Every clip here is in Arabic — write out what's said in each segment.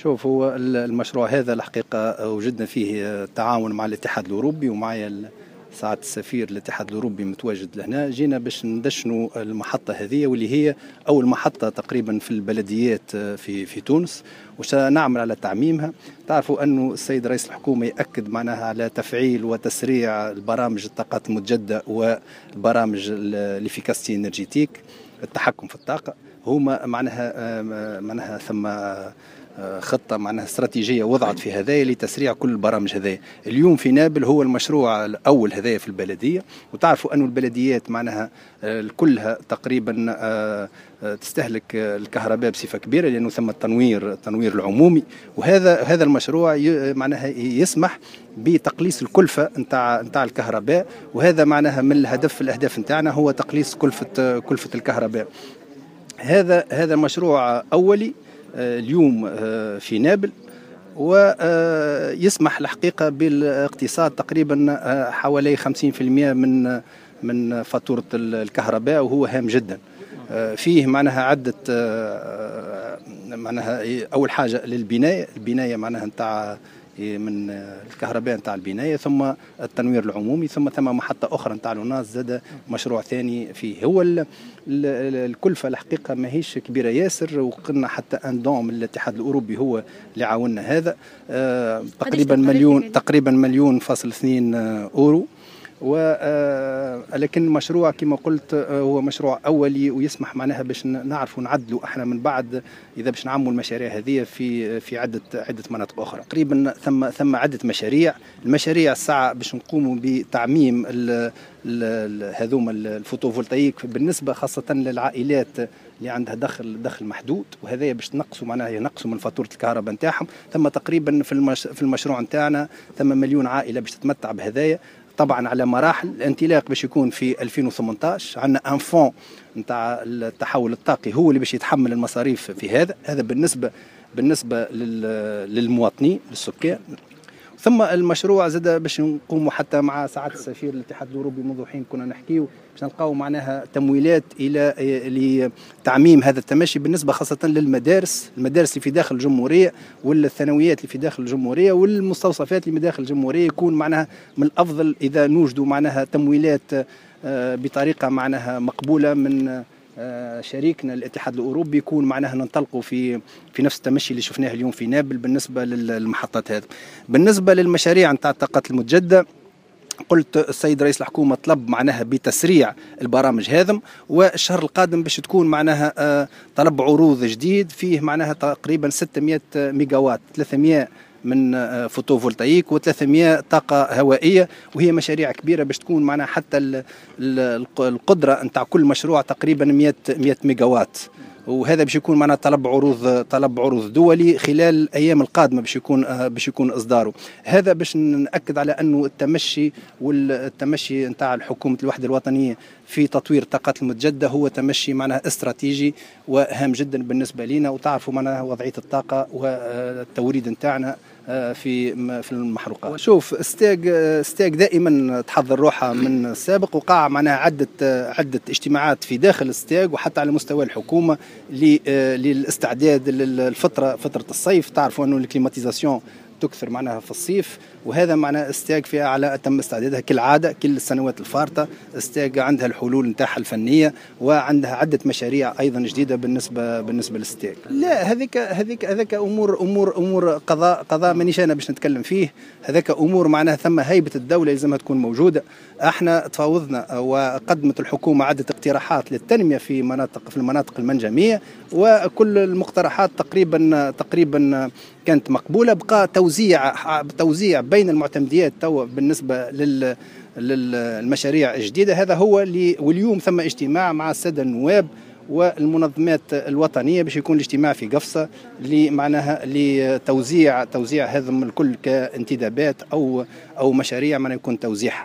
شوف، هو المشروع هذا الحقيقة وجدنا فيه تعاون مع الاتحاد الأوروبي، ومعايا سعادة السفير الاتحاد الأوروبي متواجد لهنا. جينا باش ندشنوا المحطة هذه، واللي هي أول محطة تقريبا في البلديات في تونس، وسنعمل على تعميمها. تعرفوا أنه السيد رئيس الحكومة يأكد معناها على تفعيل وتسريع البرامج الطاقات المتجددة والبرامج الافيكاسيتي انرجيتيك، التحكم في الطاقة. هما معناها ثم خطة معناها استراتيجية وضعت في هذايا لتسريع كل البرامج هذايا. اليوم في نابل هو المشروع الأول هذايا في البلدية، وتعرفوا أن البلديات معناها كلها تقريبا تستهلك الكهرباء بصفة كبيرة، لأنه ثم التنوير العمومي. وهذا المشروع معناها يسمح بتقليص الكلفة نتاع الكهرباء، وهذا معناها من الأهداف نتاعنا هو تقليص كلفة الكهرباء. هذا مشروع أولي اليوم في نابل، ويسمح الحقيقة بالاقتصاد تقريبا حوالي 50% من فاتورة الكهرباء، وهو هام جدا. فيه معناها عدة معناها أول حاجة البناية معناها نتاع من الكهرباء نتاع البناية، ثم التنوير العمومي، ثم محطة أخرى نتاع لوناس زاد مشروع ثاني فيه. هو الكلفة الحقيقة ماهيش كبيرة ياسر، وقلنا حتى أندوم من الاتحاد الأوروبي هو اللي عاوننا هذا، تقريبا مليون فاصل 2 أورو. ولكن المشروع كما قلت هو مشروع أولي، ويسمح معناها باش نعرفوا نعدلوا احنا من بعد إذا باش نعملوا المشاريع هذه في عدة مناطق أخرى. تقريبا ثم عدة المشاريع الساعة باش نقوموا بتعميم هذوما الفوتوفولتايك بالنسبة خاصة للعائلات اللي عندها دخل محدود، وهذا باش ينقصوا من فاتورة الكهرباء نتاعهم. ثم تقريبا في المشروع نتاعنا ثم مليون عائلة باش تتمتع بهدايا، طبعا على مراحل. الانطلاق باش يكون في 2018. عندنا ان فون نتاع التحول الطاقي هو اللي باش يتحمل المصاريف في هذا بالنسبه للمواطنين للسكان. ثم المشروع زاد باش نقوموا حتى مع سعادة السفير الاتحاد الأوروبي منذ حين كنا نحكيو باش نلقاو معناها تمويلات لتعميم هذا التمشي بالنسبة خاصة للمدارس اللي في داخل الجمهورية، والثانويات اللي في داخل الجمهورية، والمستوصفات اللي في داخل الجمهورية. يكون معناها من الأفضل إذا نوجدوا معناها تمويلات بطريقة معناها مقبولة من شريكنا الاتحاد الأوروبي، يكون معناها ننطلقوا في نفس التمشي اللي شفناه اليوم في نابل بالنسبة للمحطات هذه. بالنسبة للمشاريع نتاع الطاقات المتجددة، قلت السيد رئيس الحكومة طلب معناها بتسريع البرامج هذم، والشهر القادم باش تكون معناها طلب عروض جديد فيه معناها تقريبا 600 ميجاوات، 300 من فوتوفولتايك و300 طاقة هوائية، وهي مشاريع كبيرة باش تكون معنا حتى القدرة نتاع كل مشروع تقريبا 100 ميجاوات. وهذا باش يكون معنا طلب عروض دولي خلال الايام القادمه باش يكون اصداره. هذا باش ناكد على انه التمشي نتاع الحكومه الوحده الوطنيه في تطوير الطاقات المتجدده هو تمشي معناها استراتيجي وهام جدا بالنسبه لنا. وتعرفوا معناها وضعيه الطاقه والتوريد نتاعنا في المحروقات. شوف، ستاك دائما تحضر روحها من السابق، وقع معناها عدة اجتماعات في داخل ستاك وحتى على مستوى الحكومة للاستعداد فترة الصيف. تعرفوا أنه الكليماتيزاسيون تكثر معناها في الصيف، وهذا معناها ستاك فيها على أتم استعدادها كالعادة كل السنوات الفارطة. ستاك عندها الحلول نتاعها الفنية، وعندها عدة مشاريع أيضا جديدة بالنسبة للستاك. لا، هذاك أمور قضاء مانيش أنا باش نتكلم فيه. هذاك أمور معناها ثم هيبة الدولة لازمها تكون موجودة. احنا تفاوضنا وقدمت الحكومة عدة اقتراحات للتنمية في المناطق المنجمية، وكل المقترحات تقريبا كانت مقبولة. بقى توزيع بين المعتمديات توا بالنسبة للمشاريع الجديدة. هذا هو واليوم ثم اجتماع مع السادة النواب والمنظمات الوطنية باش يكون الاجتماع في قفصة معناها لتوزيع هذا الكل كانتدابات أو مشاريع معناها يكون توزيعها.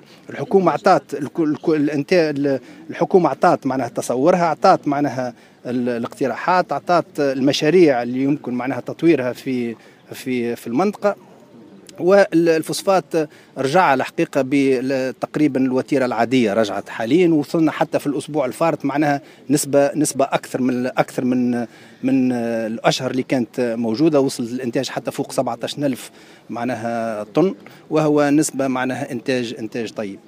الحكومة أعطت معناها تصورها، أعطت معناها الاقتراحات، أعطت المشاريع اللي يمكن معناها تطويرها في المنطقة. والفوسفات رجع على الحقيقة تقريبا الوتيرة العادية رجعت حاليا، وصلنا حتى في الأسبوع الفارط معناها نسبة أكثر من الأشهر اللي كانت موجودة. وصل الإنتاج حتى فوق 17,000 معناها طن، وهو نسبة معناها إنتاج طيب.